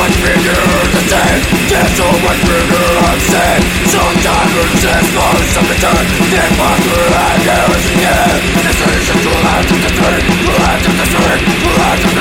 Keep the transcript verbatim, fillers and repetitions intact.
much bigger the same. There's so much bigger unsafe. Sometimes it's just most of the time. They must be like yours again. This is just the life of the street. The life of the street. The life of